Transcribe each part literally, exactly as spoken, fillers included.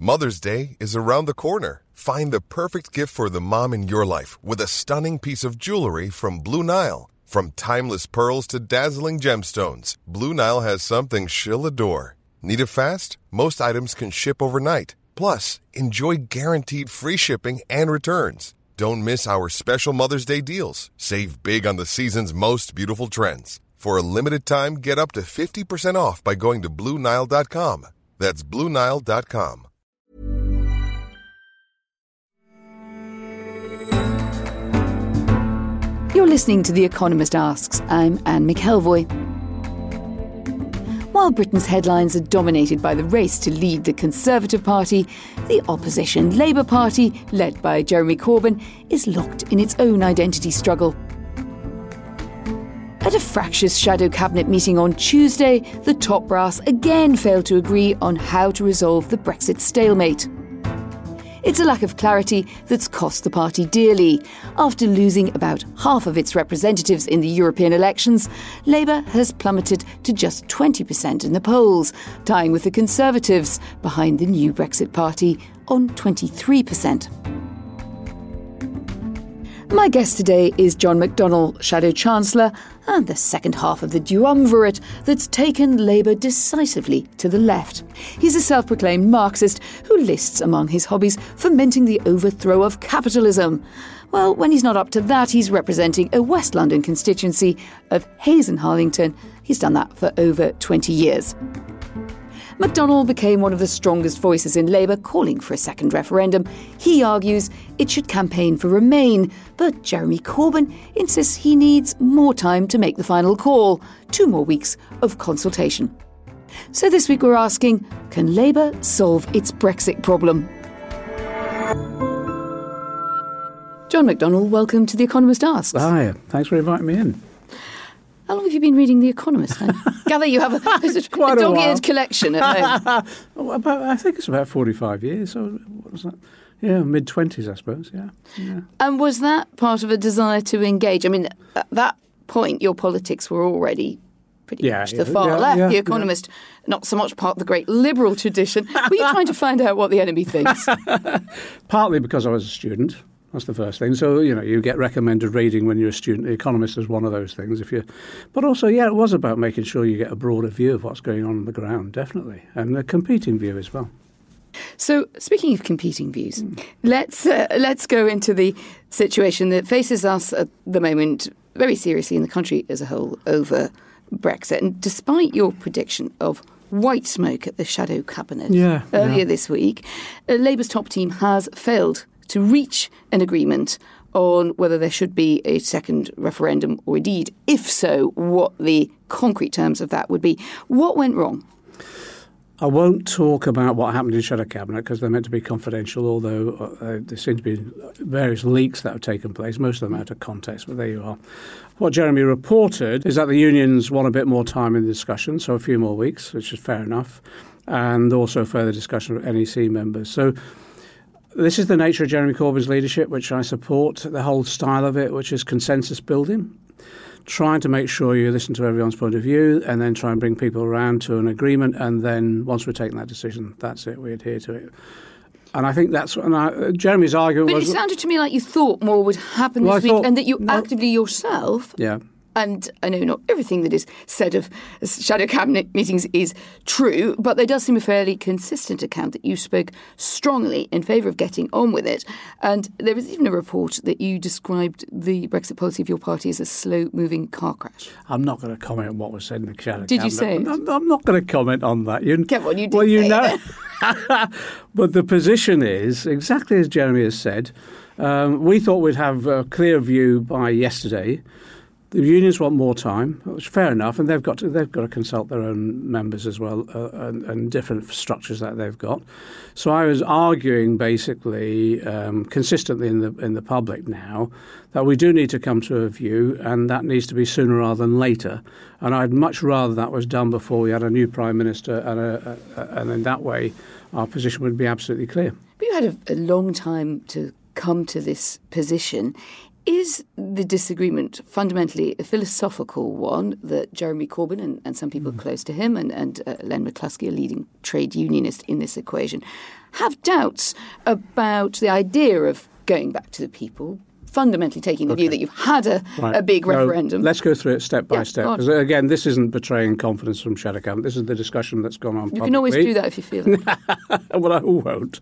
Mother's Day is around the corner. Find the perfect gift for the mom in your life with a stunning piece of jewelry from Blue Nile. From timeless pearls to dazzling gemstones, Blue Nile has something she'll adore. Need it fast? Most items can ship overnight. Plus, enjoy guaranteed free shipping and returns. Don't miss our special Mother's Day deals. Save big on the season's most beautiful trends. For a limited time, get up to fifty percent off by going to Blue Nile dot com. That's Blue Nile dot com. You're listening to The Economist Asks. I'm Anne McElvoy. While Britain's headlines are dominated by the race to lead the Conservative Party, the opposition Labour Party, led by Jeremy Corbyn, is locked in its own identity struggle. At a fractious shadow cabinet meeting on Tuesday, the top brass again failed to agree on how to resolve the Brexit stalemate. It's a lack of clarity that's cost the party dearly. After losing about half of its representatives in the European elections, Labour has plummeted to just twenty percent in the polls, tying with the Conservatives, behind the New Brexit Party on twenty-three percent. My guest today is John McDonnell, Shadow Chancellor, and the second half of the duumvirate that's taken Labour decisively to the left. He's a self-proclaimed Marxist who lists among his hobbies fomenting the overthrow of capitalism. Well, when he's not up to that, he's representing a West London constituency of Hayes and Harlington. He's done that for over twenty years. McDonnell became one of the strongest voices in Labour calling for a second referendum. He argues it should campaign for Remain, but Jeremy Corbyn insists he needs more time to make the final call, two more weeks of consultation. So this week we're asking, can Labour solve its Brexit problem? John McDonnell, welcome to The Economist Asks. Hi, thanks for inviting me in. How long have you been reading The Economist? I gather you have a, a, quite a a dog-eared collection at home. oh, about, I think it's about forty-five years. So what was that? Yeah, mid-twenties, I suppose, yeah. yeah. And was that part of a desire to engage? I mean, at that point, your politics were already pretty yeah, much yeah, the far yeah, left. yeah, the Economist, yeah. Not so much part of the great liberal tradition. Were you trying to find out what the enemy thinks? Partly because I was a student. That's the first thing. So, you know, you get recommended reading when you're a student. The Economist is one of those things. If you, But also, yeah, it was about making sure you get a broader view of what's going on on the ground, definitely, and a competing view as well. So, speaking of competing views, mm. let's uh, let's go into the situation that faces us at the moment very seriously in the country as a whole over Brexit. And despite your prediction of white smoke at the shadow cabinet yeah, earlier yeah. this week, uh, Labour's top team has failed to reach an agreement on whether there should be a second referendum, or indeed, if so, what the concrete terms of that would be. What went wrong? I won't talk about what happened in Shadow Cabinet because they're meant to be confidential, although uh, there seem to be various leaks that have taken place, most of them out of context, but there you are. What Jeremy reported is that the unions want a bit more time in the discussion, so a few more weeks, which is fair enough, and also further discussion with N E C members. So this is the nature of Jeremy Corbyn's leadership, which I support, the whole style of it, which is consensus building, trying to make sure you listen to everyone's point of view and then try and bring people around to an agreement. And then once we've taken that decision, that's it, we adhere to it. And I think that's and I, Jeremy's argument but was... But it sounded to me like you thought more would happen well, this I week thought, and that you no, actively yourself... Yeah. And I know not everything that is said of shadow cabinet meetings is true, but there does seem a fairly consistent account that you spoke strongly in favour of getting on with it. And there was even a report that you described the Brexit policy of your party as a slow-moving car crash. I'm not going to comment on what was said in the shadow did cabinet. You say it? I'm, I'm not going to comment on that. You, Come on, you did well, you say know. It. But the position is, exactly as Jeremy has said, um, we thought we'd have a clear view by yesterday. The unions want more time, which is fair enough, and they've got to they've got to consult their own members as well, uh, and, and different structures that they've got. So I was arguing basically um, consistently in the in the public now that we do need to come to a view, and that needs to be sooner rather than later. And I'd much rather that was done before we had a new prime minister, and a, a, and in that way our position would be absolutely clear. But you had a, a long time to come to this position. Is the disagreement fundamentally a philosophical one that Jeremy Corbyn and, and some people mm. close to him and, and uh, Len McCluskey, a leading trade unionist in this equation, have doubts about the idea of going back to the people, fundamentally taking the okay. view that you've had a, right. a big referendum. No, let's go through it step by yeah, step. Because, again, this isn't betraying confidence from Shadow Cabinet. This is the discussion that's gone on publicly. You can always do that if you feel it. Well, I won't.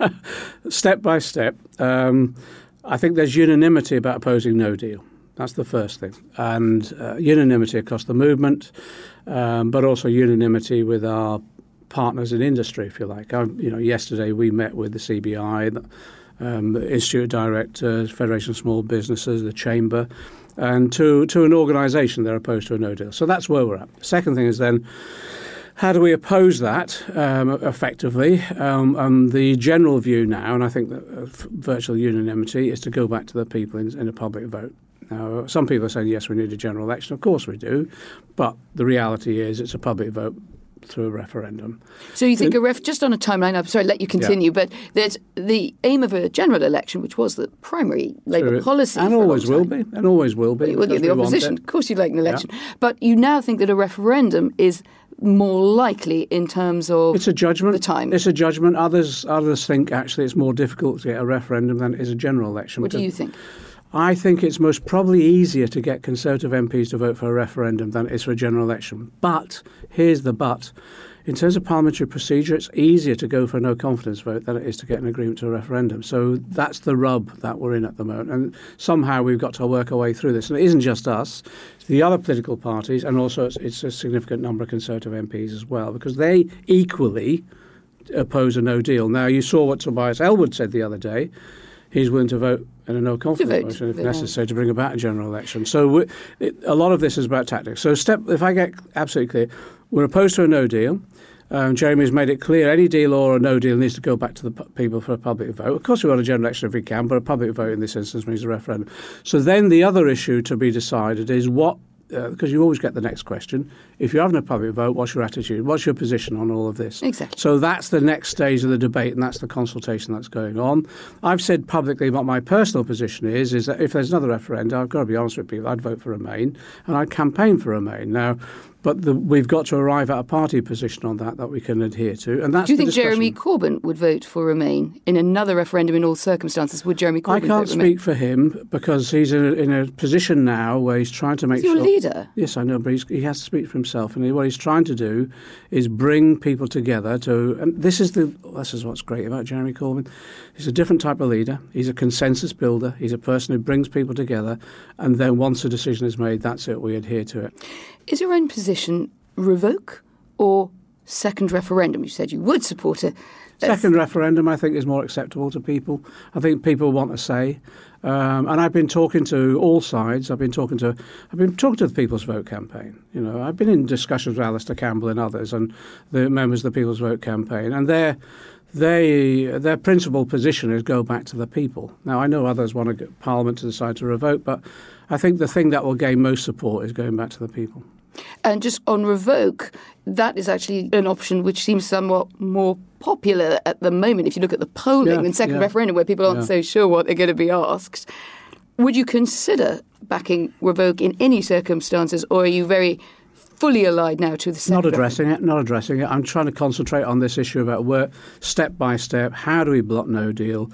Step by step, um, I think there's unanimity about opposing no deal. That's the first thing. And uh, unanimity across the movement, um, but also unanimity with our partners in industry, if you like. I, you know, yesterday we met with the C B I, the, um, the Institute of Directors, Federation of Small Businesses, the Chamber, and to, to an organisation they're opposed to a no deal. So that's where we're at. Second thing is then, how do we oppose that um, effectively? Um, and the general view now, and I think that uh, virtual unanimity, is to go back to the people in, in a public vote. Now, some people are saying, yes, we need a general election. Of course we do. But the reality is it's a public vote through a referendum. So you think a ref, just on a timeline, I'm sorry, let you continue, yeah. but that the aim of a general election, which was the primary Labour True. policy and for always a long will time. be, and always will be. Well, you're the opposition, of course you'd like an election. Yeah. But you now think that a referendum is more likely in terms of it's a judgment. the time. It's a judgment. Others others think actually it's more difficult to get a referendum than it is a general election. What do you think? I think it's most probably easier to get Conservative M Ps to vote for a referendum than it is for a general election. But, here's the but, in terms of parliamentary procedure, it's easier to go for a no-confidence vote than it is to get an agreement to a referendum. So that's the rub that we're in at the moment. And somehow we've got to work our way through this. And it isn't just us. It's the other political parties, and also it's, it's a significant number of Conservative M Ps as well, because they equally oppose a no deal. Now, you saw what Tobias Ellwood said the other day. He's willing to vote in a no-confidence motion if necessary to bring about a general election. So we, it, a lot of this is about tactics. So step, if I get absolutely clear, we're opposed to a no deal. Um, Jeremy's made it clear any deal or a no deal needs to go back to the p- people for a public vote. Of course we want a general election if we can, but a public vote in this instance means a referendum. So then the other issue to be decided is what, because uh, you always get the next question, if you're having a public vote, what's your attitude? What's your position on all of this? Exactly. So that's the next stage of the debate, and that's the consultation that's going on. I've said publicly what my personal position is, is that if there's another referendum, I've got to be honest with people, I'd vote for Remain, and I'd campaign for Remain. Now, but the, we've got to arrive at a party position on that that we can adhere to. And that's Do you the think discussion. Jeremy Corbyn would vote for Remain in another referendum in all circumstances? Would Jeremy Corbyn I can't vote Remain? speak for him because he's in a, in a position now where he's trying to make He's sure... your leader. Yes, I know, but he's, he has to speak for himself. And he, what he's trying to do is bring people together to... And this is the this is what's great about Jeremy Corbyn. He's a different type of leader. He's a consensus builder. He's a person who brings people together. And then once a decision is made, that's it. We adhere to it. Is your own position revoke or second referendum? You said you would support it. Second referendum, I think, is more acceptable to people. I think people want a say. Um, and I've been talking to all sides. I've been talking to I've been talking to the People's Vote campaign. You know, I've been in discussions with Alistair Campbell and others and the members of the People's Vote campaign. And their they their principal position is go back to the people. Now, I know others want to get Parliament to decide to revoke, but I think the thing that will gain most support is going back to the people. And just on revoke, that is actually an option which seems somewhat more popular at the moment. If you look at the polling yeah, in second yeah. referendum, where people aren't yeah. so sure what they're going to be asked, would you consider backing revoke in any circumstances, or are you very fully allied now to the second Not addressing referendum? it, not addressing it. I'm trying to concentrate on this issue about where, step by step, how do we block no deal?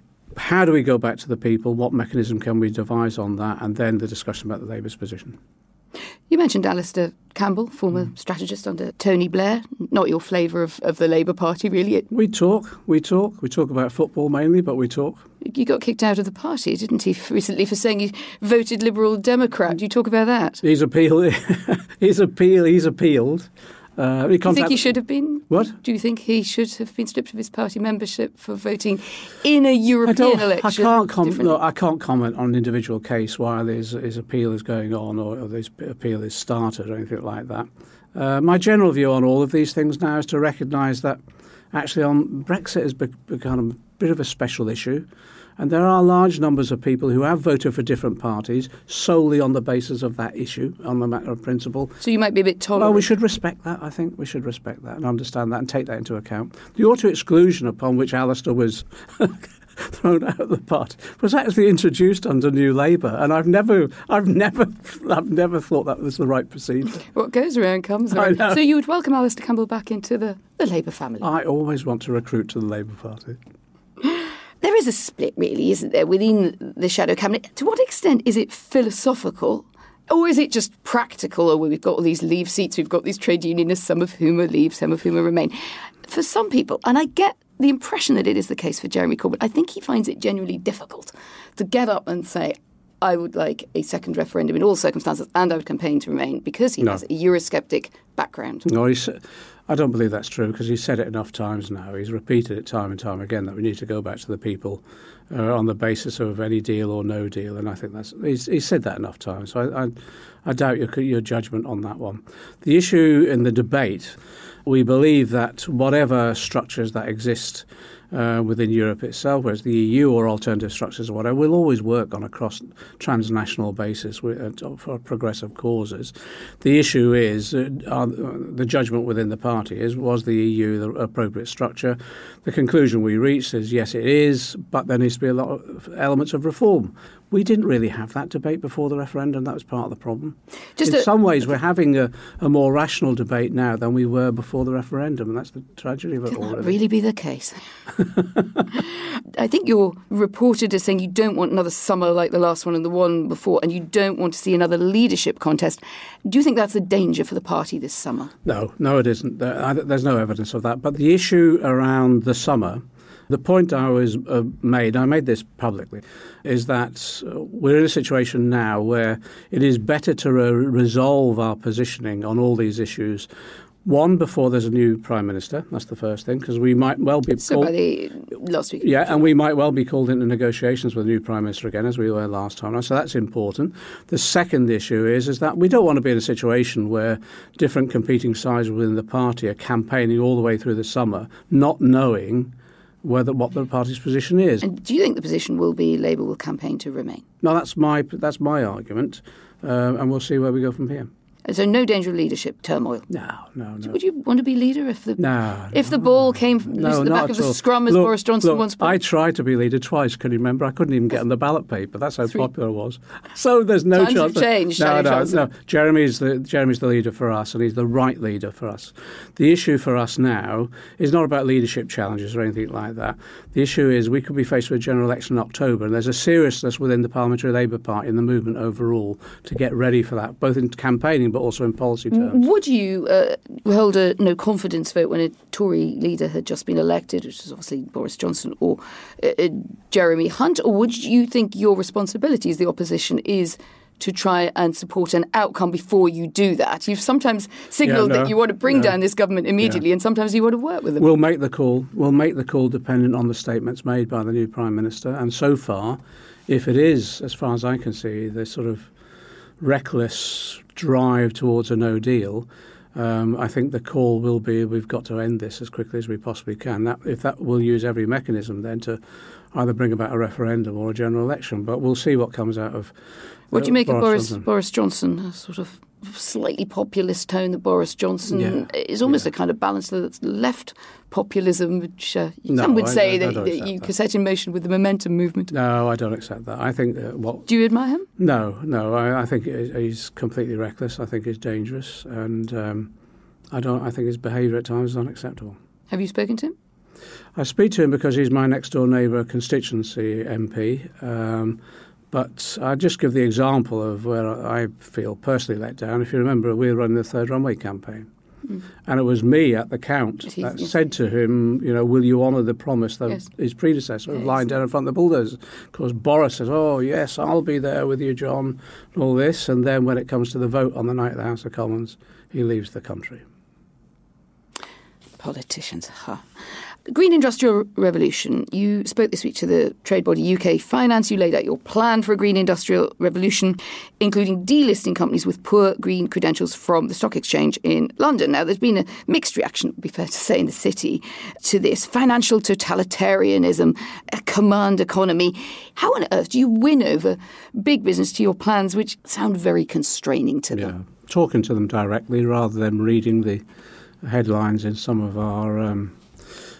How do we go back to the people? What mechanism can we devise on that? And then the discussion about the Labour's position. You mentioned Alistair Campbell, former mm. strategist under Tony Blair. Not your flavour of, of the Labour Party, really. We talk, we talk. We talk about football mainly, but we talk. You got kicked out of the party, didn't he, recently for saying you voted Liberal Democrat? Do you talk about that? He's appealed. he's appealed. He's appealed. Uh, he Do you think he should have been? What? Do you think he should have been stripped of his party membership for voting in a European I election? I can't, com- no, I can't comment on an individual case while his, his appeal is going on or, or his appeal is started or anything like that. Uh, my general view on all of these things now is to recognise that actually on Brexit has be- become a bit of a special issue. And there are large numbers of people who have voted for different parties solely on the basis of that issue, on the matter of principle. So you might be a bit tolerant. Well, we should respect that, I think. We should respect that and understand that and take that into account. The auto-exclusion upon which Alistair was thrown out of the party, was actually introduced under New Labour, and I've never, I've never, I've never thought that was the right procedure. What goes around comes around. So you would welcome Alistair Campbell back into the, the Labour family? I always want to recruit to the Labour Party. There is a split, really, isn't there, within the shadow cabinet? To what extent is it philosophical? Or is it just practical? Or we've got all these leave seats, we've got these trade unionists, some of whom are leave, some of whom are remain. For some people, and I get the impression that it is the case for Jeremy Corbyn, I think he finds it genuinely difficult to get up and say, I would like a second referendum in all circumstances and I would campaign to remain, because he no. has a Eurosceptic background. No, he's, I don't believe that's true, because he's said it enough times now. He's repeated it time and time again that we need to go back to the people uh, on the basis of any deal or no deal, and I think that's he's, he's said that enough times. So I, I, I doubt your, your judgment on that one. The issue in the debate, we believe that whatever structures that exist uh, within Europe itself, whereas the E U or alternative structures or whatever, will always work on a cross-transnational basis with, uh, for progressive causes. The issue is, uh, uh, the judgment within the party is, was the E U the appropriate structure? The conclusion we reached is, yes, it is, but there needs to be a lot of elements of reform. We didn't really have that debate before the referendum. That was part of the problem. Just In a, some ways, we're having a, a more rational debate now than we were before the referendum, and that's the tragedy of it all. Can that really be the case? I think you're reported as saying you don't want another summer like the last one and the one before, and you don't want to see another leadership contest. Do you think that's a danger for the party this summer? No, no, it isn't. There's no evidence of that. But the issue around the summer, the point I was uh, made, I made this publicly, is that uh, we're in a situation now where it is better to re- resolve our positioning on all these issues. One, before there's a new Prime Minister. That's the first thing, because we might well be... So called, by the last week. Yeah, and we might well be called into negotiations with a new Prime Minister again, as we were last time. So that's important. The second issue is, is that we don't want to be in a situation where different competing sides within the party are campaigning all the way through the summer, not knowing whether what the party's position is. And do you think the position will be Labour will campaign to remain? No, that's my that's my argument, uh, and we'll see where we go from here. So no danger of leadership turmoil? No, no, no. So would you want to be leader if the no, if no, the ball came no, loose at the back of the all. scrum as look, Boris Johnson look, once put? I tried to be leader twice, can you remember? I couldn't even get on the ballot paper. That's how Three. popular I was. So there's no Times chance. Have changed, no, no, Johnson. no. Jeremy's the, Jeremy's the leader for us, and he's the right leader for us. The issue for us now is not about leadership challenges or anything like that. The issue is we could be faced with a general election in October, and there's a seriousness within the Parliamentary Labour Party and the movement overall to get ready for that, both in campaigning but also in policy terms. Would you uh, hold a no confidence vote when a Tory leader had just been elected, which is obviously Boris Johnson or uh, uh, Jeremy Hunt, or would you think your responsibility as the opposition is to try and support an outcome before you do that? You've sometimes signalled yeah, no, that you want to bring no. down this government immediately, yeah. and sometimes you want to work with them. We'll make the call. We'll make the call dependent on the statements made by the new Prime Minister. And so far, if it is, as far as I can see, the sort of reckless drive towards a no deal, um, I think the call will be we've got to end this as quickly as we possibly can. That, if that will use every mechanism then to either bring about a referendum or a general election. But we'll see what comes out of What do you make Boris of Boris Johnson. Boris Johnson? A sort of slightly populist tone that Boris Johnson Yeah, is almost yeah. a kind of balance that's left populism, which uh, No, some would I say don't- I that, don't that accept you that. could set in motion with the Momentum movement. No, I don't accept that. I think uh, what Do you admire him? No, no. I, I think he's completely reckless. I think he's dangerous, and um, I don't. I think his behaviour at times is unacceptable. Have you spoken to him? I speak to him because he's my next door neighbour constituency M P. Um, but I just give the example of where I feel personally let down. If you remember, we were running the third runway campaign. Mm. And it was me at the count He, that yes. said to him, you know, will you honour the promise that Yes. his predecessor of Yes. lying down in front of the bulldozers? Because Boris says, oh, yes, I'll be there with you, John, and all this. And then when it comes to the vote on the night of the House of Commons, he leaves the country. Politicians, huh? The Green Industrial Revolution. You spoke this week to the trade body U K Finance. You laid out your plan for a green industrial revolution, including delisting companies with poor green credentials from the stock exchange in London. Now, there's been a mixed reaction, it would be fair to say, in the city to this. Financial totalitarianism, a command economy. How on earth do you win over big business to your plans, which sound very constraining to them? Yeah, talking to them directly rather than reading the headlines in some of our... Um,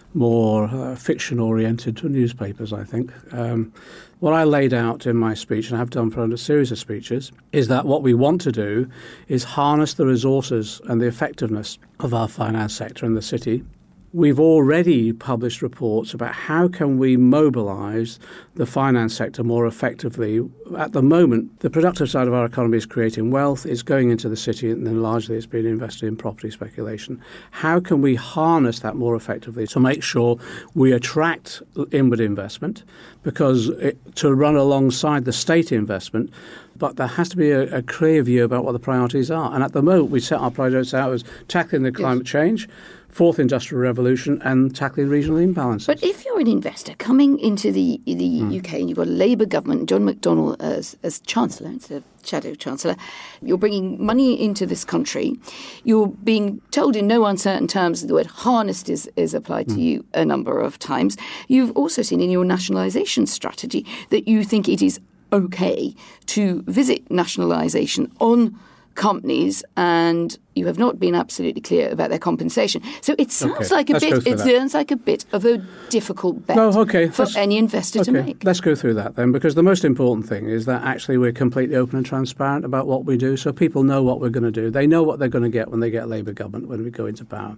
more uh, fiction-oriented newspapers, I think. Um, what I laid out in my speech, and I have done for a series of speeches, is that what we want to do is harness the resources and the effectiveness of our finance sector in the city. We've already published reports about how can we mobilise the finance sector more effectively. At the moment, the productive side of our economy is creating wealth, it's going into the city, and then largely it's being invested in property speculation. How can we harness that more effectively to make sure we attract inward investment? Because it, to run alongside the state investment, but there has to be a, a clear view about what the priorities are. And at the moment, we set our priorities out as tackling the climate yes. change, fourth industrial revolution, and tackling regional imbalances. But if you're an investor coming into the the mm. U K and you've got a Labour government, John McDonnell as, as Chancellor instead of Shadow Chancellor, you're bringing money into this country, you're being told in no uncertain terms that the word harnessed is, is applied mm. to you a number of times. You've also seen in your nationalisation strategy that you think it is okay to visit nationalisation on companies, and you have not been absolutely clear about their compensation. So it sounds okay, like a bit. It that. sounds like a bit of a difficult bet no, okay, for any investor okay, to make. Let's go through that then, because the most important thing is that actually we're completely open and transparent about what we do, so people know what we're going to do. They know what they're going to get when they get a Labour government when we go into power.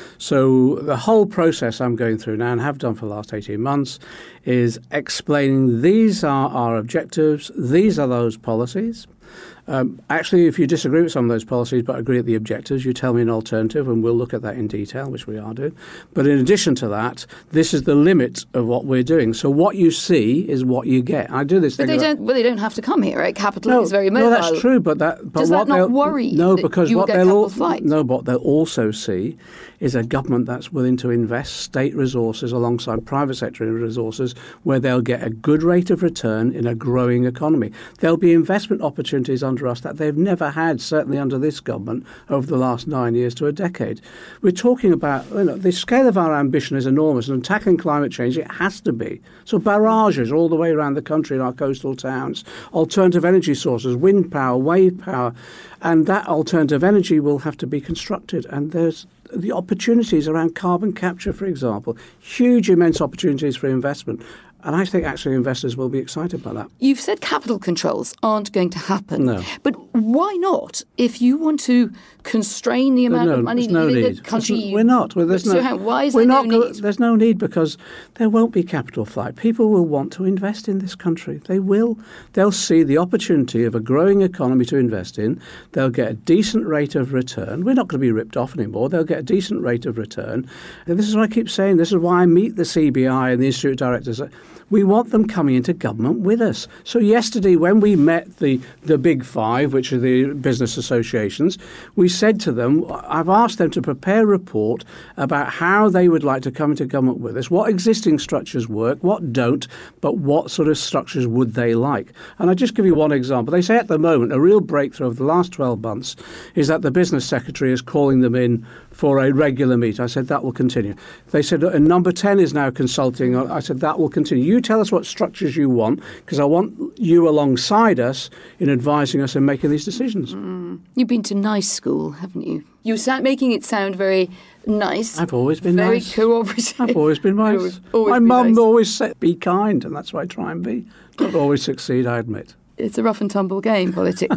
So the whole process I'm going through now and have done for the last eighteen months is explaining these are our objectives, these are those policies. Um, actually, if you disagree with some of those policies but agree at the objectives, you tell me an alternative and we'll look at that in detail, which we are doing. But in addition to that, this is the limit of what we're doing. So what you see is what you get. I do this but thing. But they don't. Well, they don't have to come here, right? Capital no, is very mobile. No, that's true. But that but does what that not worry? No, that because you what get they'll all, flight? no, what they'll also see is a government that's willing to invest state resources alongside private sector resources, where they'll get a good rate of return in a growing economy. There'll be investment opportunities under us that they've never had, certainly under this government, over the last nine years to a decade. We're talking about, you know, the scale of our ambition is enormous, and tackling climate change, it has to be. So barrages all the way around the country in our coastal towns, alternative energy sources, wind power, wave power, and that alternative energy will have to be constructed. And there's the opportunities around carbon capture, for example, huge, immense opportunities for investment. And I think actually investors will be excited by that. You've said capital controls aren't going to happen. No. But why not? If you want to constrain the amount no, of money no leaving need. the country... We're not. Well, there's so no, how, why is we're there not, no need? There's no need because there won't be capital flight. People will want to invest in this country. They will. They'll see the opportunity of a growing economy to invest in. They'll get a decent rate of return. We're not going to be ripped off anymore. They'll get a decent rate of return. And this is what I keep saying. This is why I meet the C B I and the Institute of Directors. We want them coming into government with us. So yesterday when we met the, the big five, which are the business associations, we said to them, I've asked them to prepare a report about how they would like to come into government with us, what existing structures work, what don't, but what sort of structures would they like. And I'll just give you one example. They say at the moment a real breakthrough of the last twelve months is that the business secretary is calling them in for a regular meet. I said, that will continue. They said, and number ten is now consulting. I said, that will continue. You tell us what structures you want, because I want you alongside us in advising us and making these decisions. Mm. You've been to nice school, haven't you? You sound making it sound very nice. I've always been very nice. Very cooperative. I've always been nice. always, always My been mum nice. always said, be kind, and that's what I try and be. Don't always succeed, I admit. It's a rough and tumble game, politics.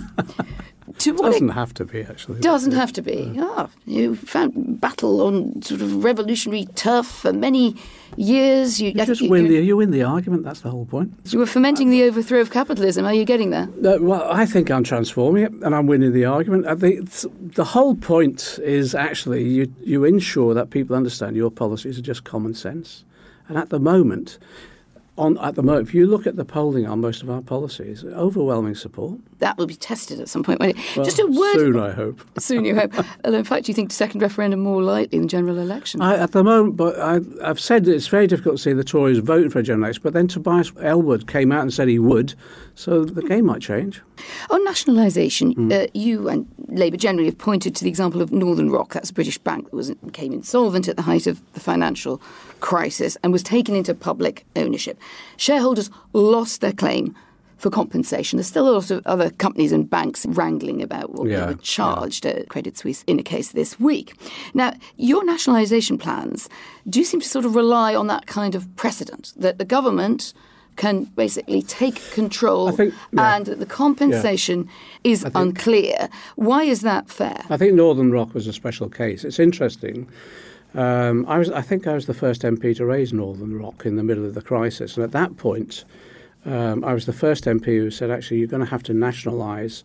To what doesn't it have to be, actually. Doesn't have to be. Ah, oh, you found battle on sort of revolutionary turf for many years. You, you I just think win you, the you win the argument. That's the whole point. You were fomenting the overthrow of capitalism. Are you getting there? No, well, I think I'm transforming it, and I'm winning the argument. I think the whole point is actually you you ensure that people understand your policies are just common sense, and at the moment. On, at the moment, if you look at the polling on most of our policies, overwhelming support. That will be tested at some point. Won't it? Well, Just a word. Soon, I hope. Soon, you hope. Although, in fact, you think second referendum more likely than general election? I, at the moment, but I, I've said that it's very difficult to see the Tories voting for a general election. But then Tobias Ellwood came out and said he would, so the game might change. On nationalisation, mm. uh, you and Labour generally have pointed to the example of Northern Rock. That's a British bank that was became insolvent at the height of the financial crisis and was taken into public ownership. Shareholders lost their claim for compensation. There's still a lot of other companies and banks wrangling about what yeah, they were charged yeah. at Credit Suisse in a case this week. Now, your nationalisation plans do seem to sort of rely on that kind of precedent, that the government can basically take control think, yeah. and that the compensation yeah. is think, unclear. Why is that fair? I think Northern Rock was a special case. It's interesting. Um, I was, I think I was the first M P to raise Northern Rock in the middle of the crisis. And at that point, um, I was the first M P who said, actually, you're going to have to nationalise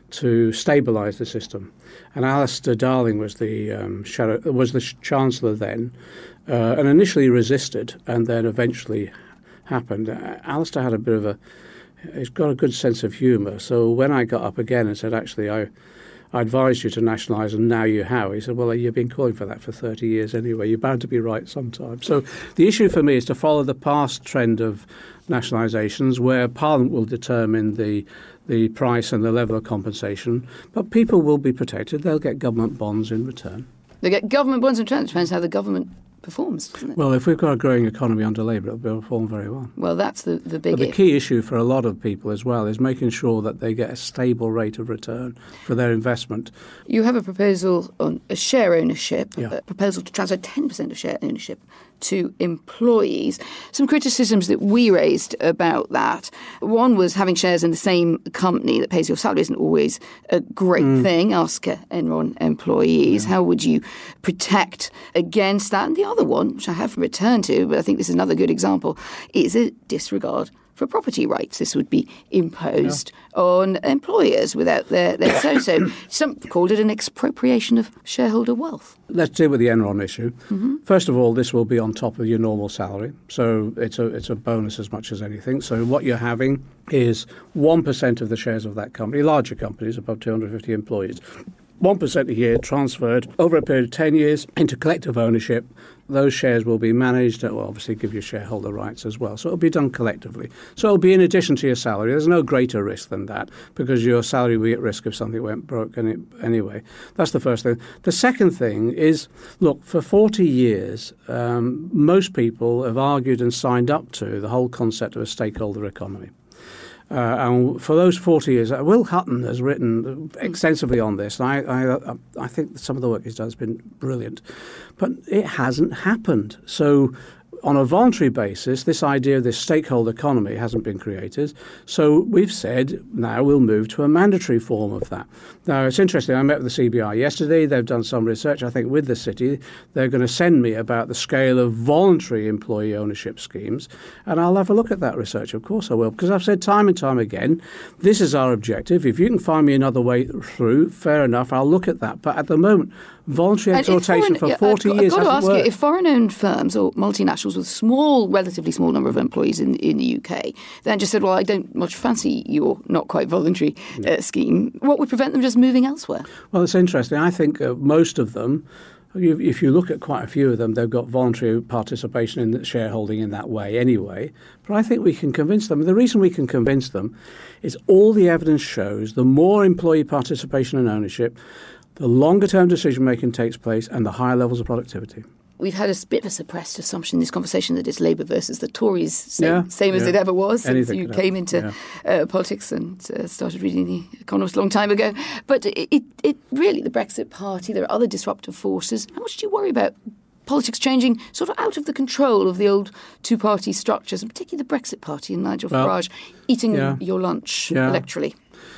to stabilise the system. And Alistair Darling was the um, shadow, was the Chancellor then, uh, and initially resisted, and then eventually happened. Uh, Alistair had a bit of a, he's got a good sense of humour. So when I got up again and said, actually, I, I advised you to nationalise and now you have, he said, well, you've been calling for that for thirty years anyway. You're bound to be right sometime. So the issue for me is to follow the past trend of nationalisations where Parliament will determine the the price and the level of compensation, but people will be protected. They'll get government bonds in return. They get government bonds in return. It depends how the government performs, doesn't it? Well, if we've got a growing economy under Labour, it'll perform very well. Well, that's the, the big But the if. key issue for a lot of people as well is making sure that they get a stable rate of return for their investment. You have a proposal on a share ownership, Yeah. a proposal to transfer ten percent of share ownership to employees. Some criticisms that we raised about that. One was having shares in the same company that pays your salary isn't always a great mm. thing. Ask uh, Enron employees. Yeah. How would you protect against that? And the other one, which I have returned to, but I think this is another good example, is a disregard for property rights. This would be imposed yeah. on employers without their, their so-so. Some called it an expropriation of shareholder wealth. Let's deal with the Enron issue. Mm-hmm. First of all, this will be on top of your normal salary. So it's a it's a bonus as much as anything. So what you're having is one percent of the shares of that company, larger companies, above two hundred fifty employees, one percent a year transferred over a period of ten years into collective ownership. Those shares will be managed, it will obviously give you shareholder rights as well. So it'll be done collectively. So it'll be in addition to your salary. There's no greater risk than that because your salary will be at risk if something went broke anyway. That's the first thing. The second thing is, look, for forty years, um, most people have argued and signed up to the whole concept of a stakeholder economy. Uh, and for those forty years, uh, Will Hutton has written extensively on this, and I, I, I think some of the work he's done has been brilliant. But it hasn't happened. So on a voluntary basis, this idea of this stakeholder economy hasn't been created. So we've said now we'll move to a mandatory form of that. Now, it's interesting. I met with the C B I yesterday. They've done some research, I think, with the city. They're going to send me about the scale of voluntary employee ownership schemes. And I'll have a look at that research. Of course I will, because I've said time and time again, this is our objective. If you can find me another way through, fair enough, I'll look at that. But at the moment, voluntary exhortation for forty I've got, years I've got to hasn't ask worked. you, if foreign-owned firms or multinationals with small, relatively small number of employees in, in the U K then just said, well, I don't much fancy your not quite voluntary uh, scheme, what would prevent them just moving elsewhere? Well, it's interesting. I think uh, most of them, you, if you look at quite a few of them, they've got voluntary participation in the shareholding in that way anyway. But I think we can convince them. The reason we can convince them is all the evidence shows the more employee participation and ownership, the longer-term decision-making takes place and the higher levels of productivity. We've had a bit of a suppressed assumption in this conversation that it's Labour versus the Tories, same, yeah, same as yeah. it ever was since Anything you could came happen. into yeah. uh, politics and uh, started reading The Economist a long time ago. But it, it, it really, the Brexit Party, there are other disruptive forces. How much do you worry about politics changing sort of out of the control of the old two-party structures, and particularly the Brexit Party and Nigel well, Farage eating yeah. your lunch yeah. electorally?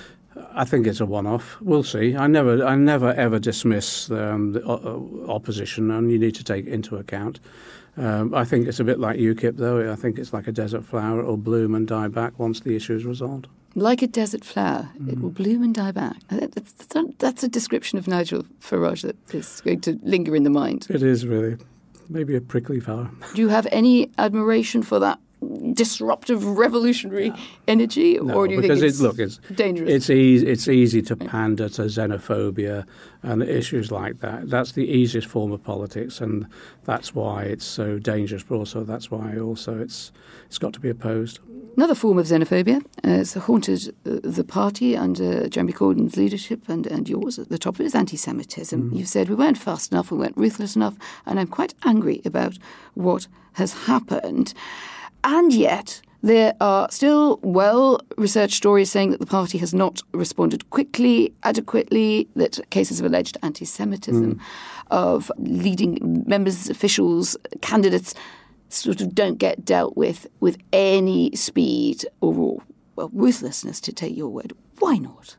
I think it's a one-off. We'll see. I never, I never ever dismiss um, the o- opposition, and you need to take it into account. Um, I think it's a bit like UKIP, though. I think it's like a desert flower. It will bloom and die back once the issue is resolved. Like a desert flower, mm. it will bloom and die back. That's, that's a description of Nigel Farage that is going to linger in the mind. It is really. Maybe a prickly flower. Do you have any admiration for that disruptive, revolutionary no. energy, no, or do you because think it's, it, look, it's dangerous? It's easy. It's easy to pander to xenophobia and issues like that. That's the easiest form of politics, and that's why it's so dangerous. But also, that's why also it's it's got to be opposed. Another form of xenophobia uh, has haunted uh, the party under Jeremy Corbyn's leadership and, and yours at the top of it is anti-Semitism. Mm. You've said we weren't fast enough, we weren't ruthless enough, and I'm quite angry about what has happened. And yet, There are still well-researched stories saying that the party has not responded quickly, adequately, that cases of alleged anti-Semitism mm. of leading members, officials, candidates sort of don't get dealt with with any speed or well, ruthlessness, to take your word. Why not?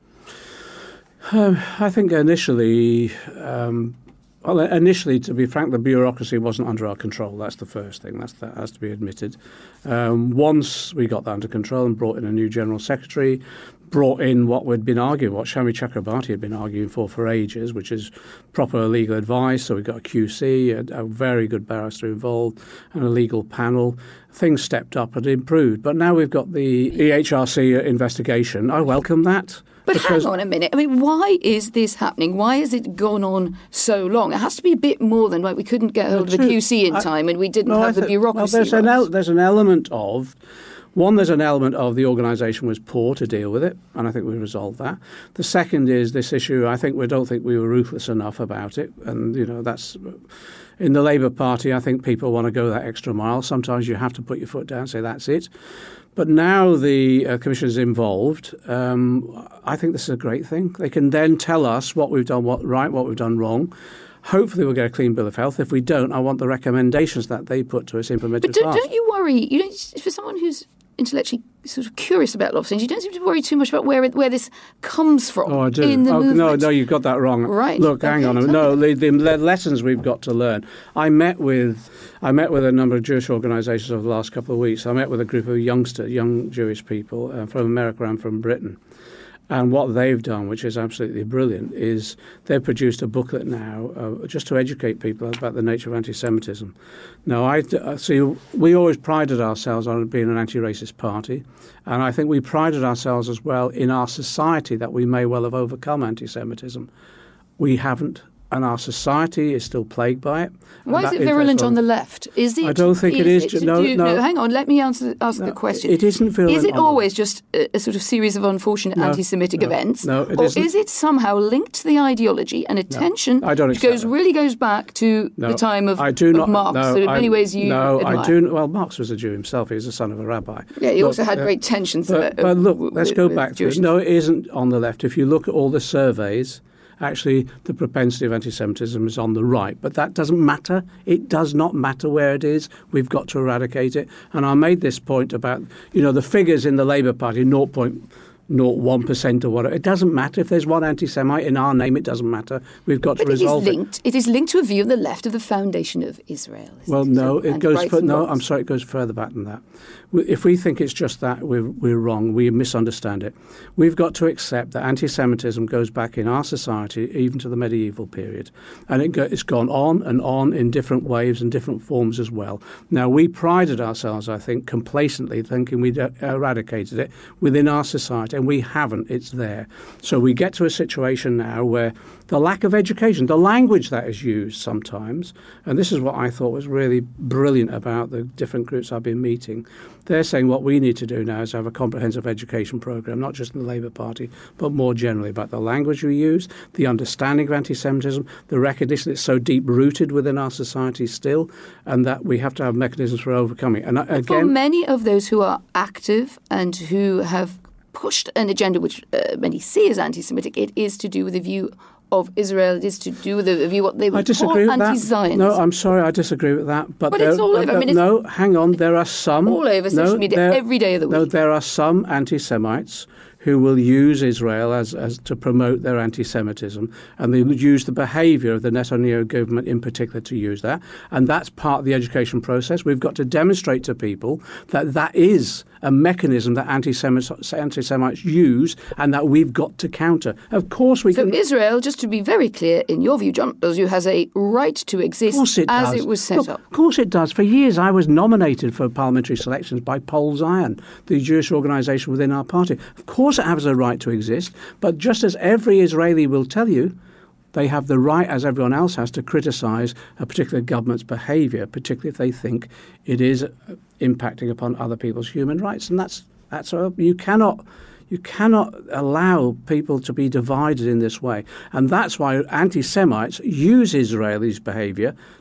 Um, I think initially, um, well, initially, to be frank, the bureaucracy wasn't under our control. That's the first thing. That's, that has to be admitted. Um, once we got that under control and brought in a new general secretary, brought in what we'd been arguing, what Shami Chakrabarti had been arguing for for ages, which is proper legal advice. So we got a Q C, a, a very good barrister involved, and a legal panel. Things stepped up and improved. But now we've got the E H R C investigation. I welcome that. But hang on a minute. I mean, why is this happening? Why has it gone on so long? It has to be a bit more than like we couldn't get hold of a Q C in time and we didn't no, have th- the bureaucracy. Well, there's, an el- there's an element of... One, there's an element of the organisation was poor to deal with it, and I think we resolved that. The second is this issue, I think we don't think we were ruthless enough about it. And, you know, that's... In the Labour Party, I think people want to go that extra mile. Sometimes you have to put your foot down and say, that's it. But now the uh, Commission is involved, um, I think this is a great thing. They can then tell us what we've done what right, what we've done wrong. Hopefully we'll get a clean bill of health. If we don't, I want the recommendations that they put to us implemented But don't, fast. don't you worry, you don't, for someone who's intellectually sort of curious about a lot of things, you don't seem to worry too much about where it, where this comes from oh, I do. in the oh, movement. No, no, you've got that wrong. Right. Look, okay, hang on. No, the, the lessons we've got to learn. I met with I met with a number of Jewish organisations over the last couple of weeks. I met with a group of youngsters, young Jewish people uh, from America and from Britain. And what they've done, which is absolutely brilliant, is they've produced a booklet now uh, just to educate people about the nature of anti-Semitism. Now, I uh, see we always prided ourselves on being an anti-racist party, and I think we prided ourselves as well in our society that we may well have overcome anti-Semitism. We haven't. And our society is still plagued by it. Why is it virulent on the left? Is it? I don't think is it is. It? No, you, no, no. Hang on. Let me answer ask no, the question. It isn't virulent. Is it on always just a, a sort of series of unfortunate no, anti-Semitic no, events, no, it or isn't. is it somehow linked to the ideology and a no, tension I don't which goes that. really goes back to no, the time of, I do of not, Marx? No, so in many I, ways, you no, admire. I do. Well, Marx was a Jew himself. He was the son of a rabbi. Yeah, he but, also had uh, great tensions. But, uh, but look, with, let's go with back to Jewish it. No, it isn't on the left. If you look at all the surveys. Actually, the propensity of anti-Semitism is on the right. But that doesn't matter. It does not matter where it is. We've got to eradicate it. And I made this point about, you know, the figures in the Labour Party, zero point zero one percent or whatever. It doesn't matter. If there's one anti-Semite in our name, it doesn't matter. We've got but to resolve it. Is linked, it. It is linked to a view of the left of the foundation of Israel. Well, it? no, so, it goes. For, no, I'm sorry, it goes further back than that. If we think it's just that, we're, we're wrong. We misunderstand it. We've got to accept that anti-Semitism goes back in our society even to the medieval period. And it go, it's gone on and on in different waves and different forms as well. Now, we prided ourselves, I think, complacently thinking we'd eradicated it within our society, and we haven't. It's there. So we get to a situation now where the lack of education, the language that is used sometimes, and this is what I thought was really brilliant about the different groups I've been meeting. They're saying what we need to do now is have a comprehensive education programme, not just in the Labour Party, but more generally about the language we use, the understanding of anti-Semitism, the recognition it's so deep-rooted within our society still, and that we have to have mechanisms for overcoming. And again, for many of those who are active and who have pushed an agenda which uh, many see as anti-Semitic, it is to do with the view of Israel. It is to do with the view what they would call anti-Zionism. No, I'm sorry, I disagree with that. But, but there, it's all over. Uh, I mean, it's no, hang on. There are some all over social no, media there, every day of the week. No, there are some anti-Semites who will use Israel as, as to promote their anti-Semitism, and they use the behaviour of the Netanyahu government in particular to use that, and that's part of the education process. We've got to demonstrate to people that that is a mechanism that anti-Semites, anti-Semites use, and that we've got to counter. Of course we so can... So Israel, just to be very clear, in your view, John Dozu, has a right to exist it as does. it was set Look, up. Of course it does. For years I was nominated for parliamentary selections by Pol Zion, the Jewish organisation within our party. Of course it has a right to exist, but just as every Israeli will tell you, they have the right, as everyone else has, to criticise a particular government's behaviour, particularly if they think it is impacting upon other people's human rights. And that's that's a, you cannot you cannot allow people to be divided in this way. And that's why anti-Semites use Israelis' behaviour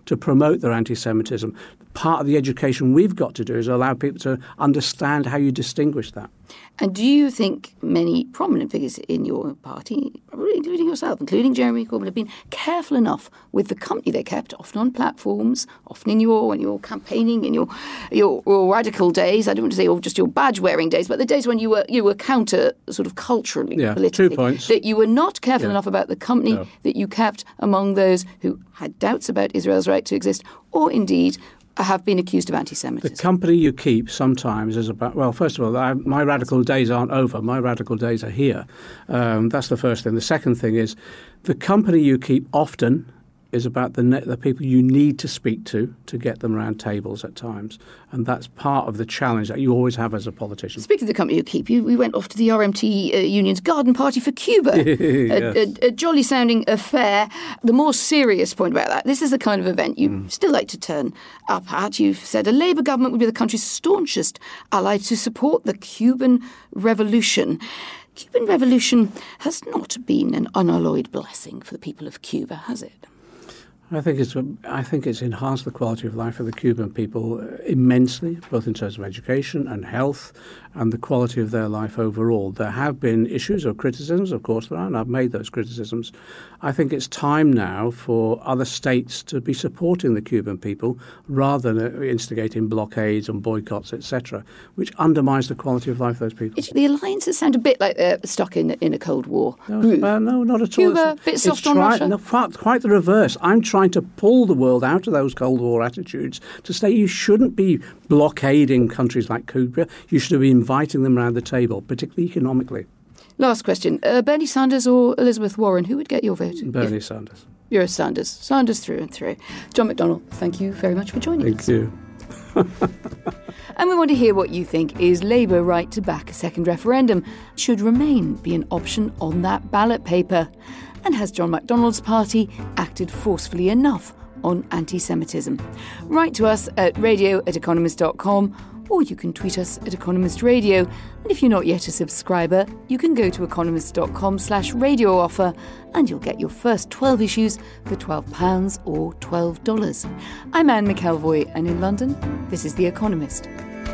to promote their anti-Semitism. Part of the education we've got to do is allow people to understand how you distinguish that. And do you think many prominent figures in your party, probably including yourself, including Jeremy Corbyn, have been careful enough with the company they kept, often on platforms, often in your when you're campaigning, in your, your your radical days? I don't want to say or just your badge-wearing days, but the days when you were you were counter sort of culturally, yeah, politically. Two points. That you were not careful yeah. enough about the company no. that you kept among those who had doubts about Israel's right to exist, or indeed have been accused of anti-Semitism. The company you keep sometimes is about, well, first of all, I, my radical days aren't over. My radical days are here. Um, that's the first thing. The second thing is the company you keep often is about the, ne- the people you need to speak to to get them around tables at times. And that's part of the challenge that you always have as a politician. Speaking of the company you keep, you, we went off to the R M T uh, Union's garden party for Cuba. yes. a, a, a jolly-sounding affair. The more serious point about that, this is the kind of event you mm. still like to turn up at. You've said a Labour government would be the country's staunchest ally to support the Cuban revolution. Cuban revolution has not been an unalloyed blessing for the people of Cuba, has it? I think it's I think it's enhanced the quality of life of the Cuban people immensely, both in terms of education and health and the quality of their life overall. There have been issues or criticisms, of course there are, and I've made those criticisms. I think it's time now for other states to be supporting the Cuban people rather than instigating blockades and boycotts, et cetera, which undermines the quality of life of those people. It, the alliances sound a bit like they're stuck in, in a Cold War. No, uh, no not at Cuba, all. Cuba, a bit soft on try, Russia? No, quite the reverse. I'm trying to pull the world out of those Cold War attitudes to say you shouldn't be blockading countries like Cuba. You should be inviting them around the table, particularly economically. Last question. Uh, Bernie Sanders or Elizabeth Warren, who would get your vote? Bernie if Sanders. You're a Sanders. Sanders through and through. John McDonnell, thank you very much for joining thank us. Thank you. And we want to hear what you think. Is Labour right to back a second referendum? Should Remain be an option on that ballot paper? And has John McDonnell's party acted forcefully enough on anti-Semitism? Write to us at radio at economist dot com, or you can tweet us at Economist Radio. And if you're not yet a subscriber, you can go to economist dot com slash radio offer and you'll get your first twelve issues for twelve pounds or twelve dollars. I'm Anne McElvoy, and in London, this is The Economist.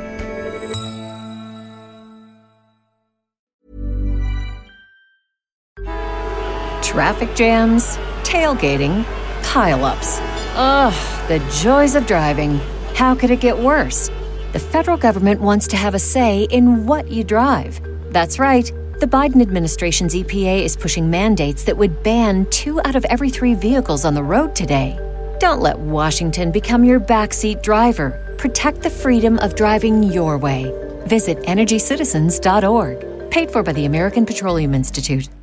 Traffic jams, tailgating, pile-ups. Ugh, the joys of driving. How could it get worse? The federal government wants to have a say in what you drive. That's right. The Biden administration's E P A is pushing mandates that would ban two out of every three vehicles on the road today. Don't let Washington become your backseat driver. Protect the freedom of driving your way. Visit energy citizens dot org. Paid for by the American Petroleum Institute.